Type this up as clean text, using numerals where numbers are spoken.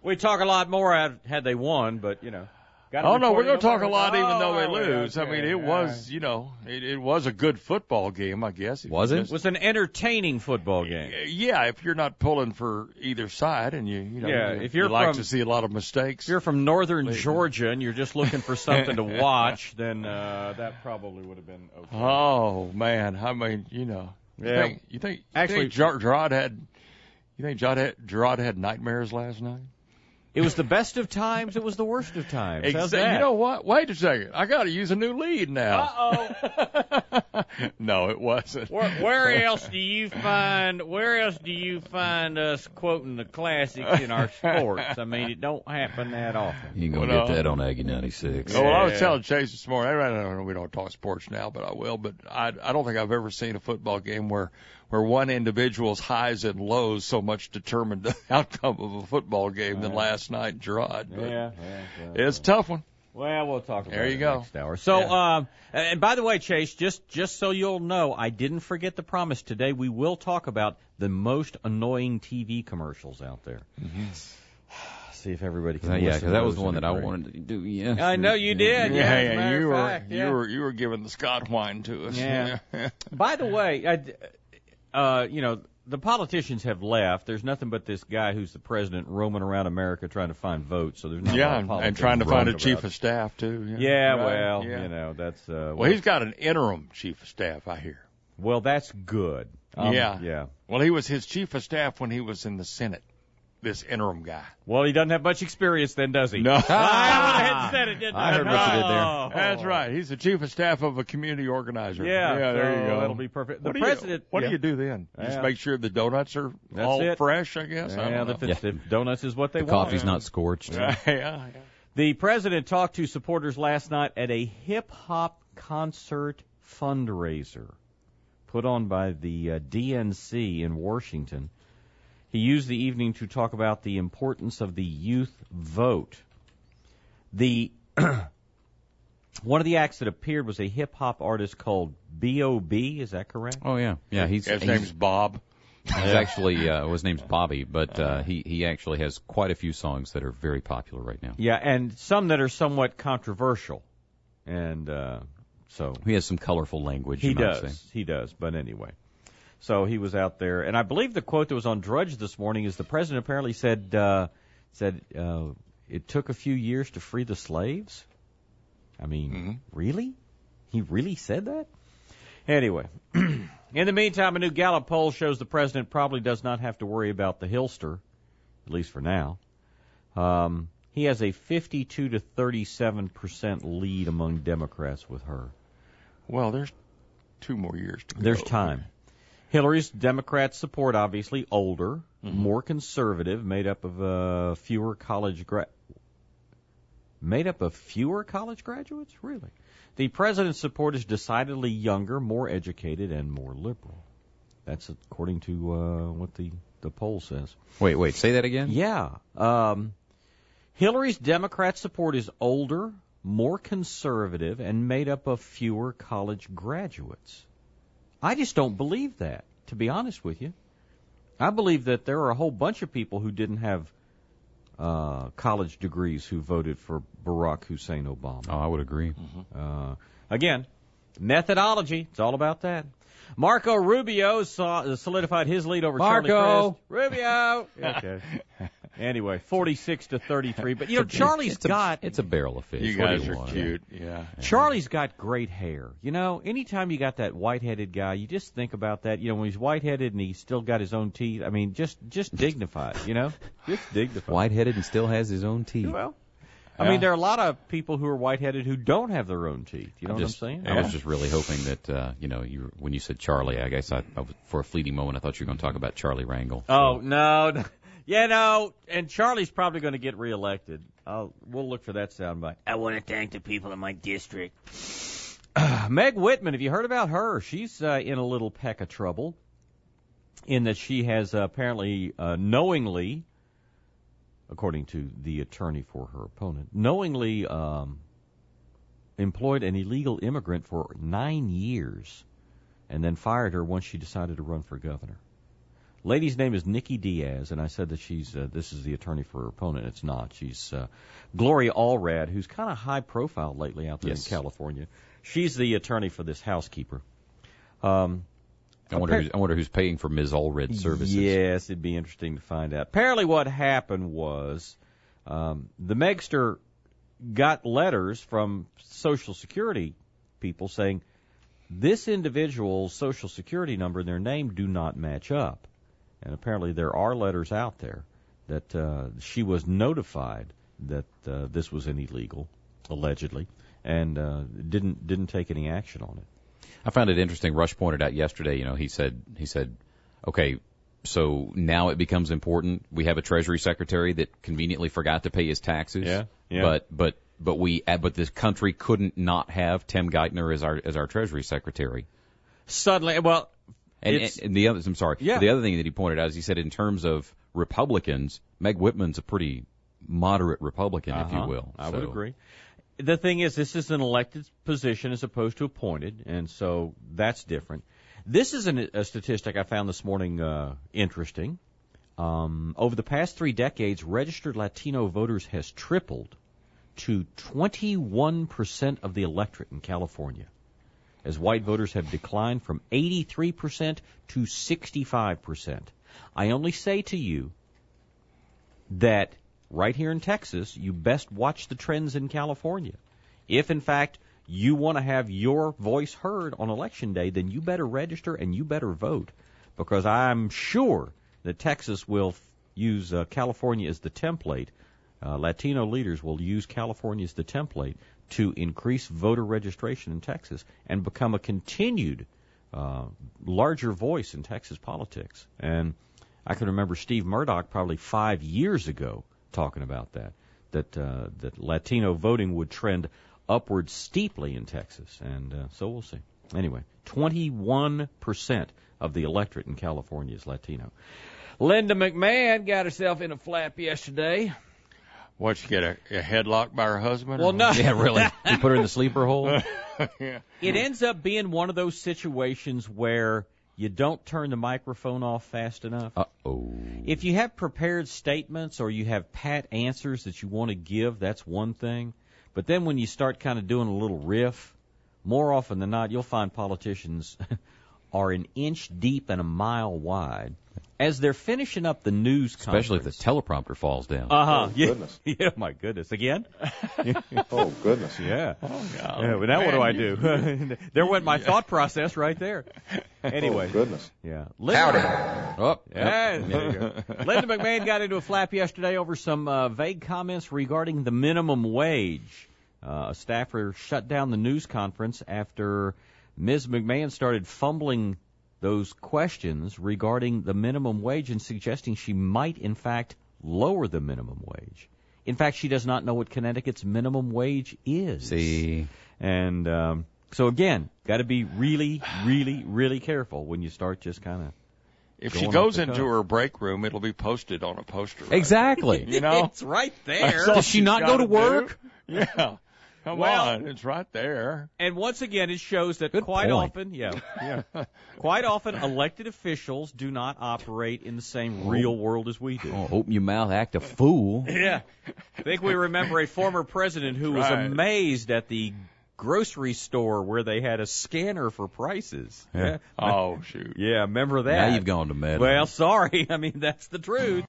We talk a lot more had they won, but, Oh, no, we're going to talk a lot even though they lose. Okay. I mean, it was, it was a good football game, I guess. Was it? It was an entertaining football game. Yeah, if you're not pulling for either side and if you're you like to see a lot of mistakes. If you're from northern Georgia and you're just looking for something to watch, then that probably would have been okay. Oh, man. I mean, You think Gerard had nightmares last night? It was the best of times. It was the worst of times. How's Exactly. that? You know what? Wait a second. I got to use a new lead now. Uh-oh. No, it wasn't. Where else do you find us quoting the classics in our sports? I mean, it don't happen that often. You ain't going to get that on Aggie 96. Well, I was telling Chase this morning, I don't know, we don't talk sports now, but I will, but I don't think I've ever seen a football game where one individual's highs and lows so much determined the outcome of a football game than last night in Gerard. It's a tough one. Well, we'll talk about there you it go. next hour. So, and by the way, Chase, just so you'll know, I didn't forget the promise. Today we will talk about the most annoying TV commercials out there. Mm-hmm. See if everybody can. Yeah, because that was the one that I agree. wanted to do. Yeah, I know you did. Yeah, as a matter of fact, you were giving the Scott whine to us. Yeah. By the way, the politicians have left. There's nothing but this guy who's the president roaming around America trying to find votes. So there's not a lot of politics and trying to find a about. chief of staff too. Yeah, right? well, that's. Well, he's got an interim chief of staff, I hear. Well, that's good. Yeah. Well, he was his chief of staff when he was in the Senate. This interim guy. Well, he doesn't have much experience then, does he? No. I went ahead and said it, didn't I? I heard what you did there. That's right. He's the chief of staff of a community organizer. Yeah, there you go. That'll be perfect. What do you do then? Just make sure the donuts are all fresh, I guess? The donuts is what they the want. coffee's not scorched. Yeah. The president talked to supporters last night at a hip-hop concert fundraiser put on by the DNC in Washington. He used the evening to talk about the importance of the youth vote. One of the acts that appeared was a hip-hop artist called B.O.B., is that correct? Oh, yeah. Yeah, his name's Bob. He's actually, his name's Bobby, but he actually has quite a few songs that are very popular right now. Yeah, and some that are somewhat controversial. And so he has some colorful language. He does, but anyway. So he was out there, and I believe the quote that was on Drudge this morning is the president apparently said it took a few years to free the slaves. I mean, Really? He really said that? Anyway, in the meantime, a new Gallup poll shows the president probably does not have to worry about the Hillster, at least for now. He has a 52 to 37% lead among Democrats with her. Well, there's 2 more years to go. There's time. Hillary's Democrat support, obviously, older, more conservative, made up of fewer college graduates? Really? The president's support is decidedly younger, more educated, and more liberal. That's according to what the poll says. Wait, say that again? Yeah. Hillary's Democrat support is older, more conservative, and made up of fewer college graduates. I just don't believe that, to be honest with you. I believe that there are a whole bunch of people who didn't have college degrees who voted for Barack Hussein Obama. Oh, I would agree. Again, methodology. It's all about that. Marco Rubio solidified his lead over Charlie Crist. Rubio! Okay. Anyway, 46 to 33. But, Charlie's It's a barrel of fish. You guys are cute. Yeah. Charlie's got great hair. Anytime you got that white-headed guy, you just think about that. When he's white-headed and he's still got his own teeth, I mean, just dignified, Just dignified. White-headed and still has his own teeth. Well, I mean, there are a lot of people who are white-headed who don't have their own teeth. You know what I'm saying? I was just really hoping that, when you said Charlie, I guess for a fleeting moment I thought you were going to talk about Charlie Rangel. Oh, no. Yeah, and Charlie's probably going to get reelected. We'll look for that soundbite. I want to thank the people in my district. Meg Whitman, have you heard about her? She's in a little peck of trouble in that she has apparently knowingly, according to the attorney for her opponent, knowingly employed an illegal immigrant for 9 years and then fired her once she decided to run for governor. Lady's name is Nikki Diaz, and I said that this is the attorney for her opponent. It's not. She's Gloria Allred, who's kind of high profile lately out there in California. She's the attorney for this housekeeper. I wonder who's paying for Ms. Allred's services. Yes, it'd be interesting to find out. Apparently what happened was the Megster got letters from Social Security people saying this individual's Social Security number and their name do not match up. And apparently there are letters out there that she was notified that this was illegal, allegedly, and didn't take any action on it. I found it interesting. Rush pointed out yesterday, he said, okay, so now it becomes important. We have a Treasury Secretary that conveniently forgot to pay his taxes. Yeah. But this country couldn't not have Tim Geithner as our Treasury Secretary. Suddenly, well, and the other, I'm sorry. Yeah. The other thing that he pointed out is he said in terms of Republicans, Meg Whitman's a pretty moderate Republican, if you will. I would agree. The thing is, this is an elected position as opposed to appointed, and so that's different. This is a statistic I found this morning interesting. Over the past 3 decades, registered Latino voters has tripled to 21% of the electorate in California, as white voters have declined from 83% to 65%. I only say to you that right here in Texas, you best watch the trends in California. If, in fact, you want to have your voice heard on Election Day, then you better register and you better vote, because I'm sure that Texas will use California as the template. Latino leaders will use California as the template to increase voter registration in Texas and become a continued larger voice in Texas politics. And I can remember Steve Murdoch probably 5 years ago talking about that Latino voting would trend upward steeply in Texas, and so we'll see. Anyway, 21% of the electorate in California is Latino. Linda McMahon got herself in a flap yesterday. What, she get a headlock by her husband? Well, no. Yeah, really. You put her in the sleeper hole? Yeah. It ends up being one of those situations where you don't turn the microphone off fast enough. Uh-oh. If you have prepared statements or you have pat answers that you want to give, that's one thing. But then when you start kind of doing a little riff, more often than not, you'll find politicians are an inch deep and a mile wide as they're finishing up the news conference. Especially if the teleprompter falls down. Uh-huh. Oh, goodness. Yeah, my goodness. Again? Oh, goodness. Yeah. Oh, God. Yeah, but now what do I do? There went my thought process right there. Anyway. Oh, goodness. Yeah. Oh, Yeah, there you go. Linda McMahon got into a flap yesterday over some vague comments regarding the minimum wage. A staffer shut down the news conference after Ms. McMahon started fumbling those questions regarding the minimum wage and suggesting she might, in fact, lower the minimum wage. In fact, she does not know what Connecticut's minimum wage is. See. And so, again, got to be really, really, really careful when you start just kind of. If she goes into her break room, it'll be posted on a poster. Right? Exactly. You know? It's right there. Does she not go to work? Yeah. Come on, it's right there. And once again, it shows that Good quite point. often, quite often elected officials do not operate in the same real world as we do. Oh, open your mouth, act a fool. Yeah. I think we remember a former president who was Right. amazed at the grocery store where they had a scanner for prices. Yeah. Oh, shoot. Yeah, remember that? Now you've gone to meddling. Well, sorry. I mean, that's the truth.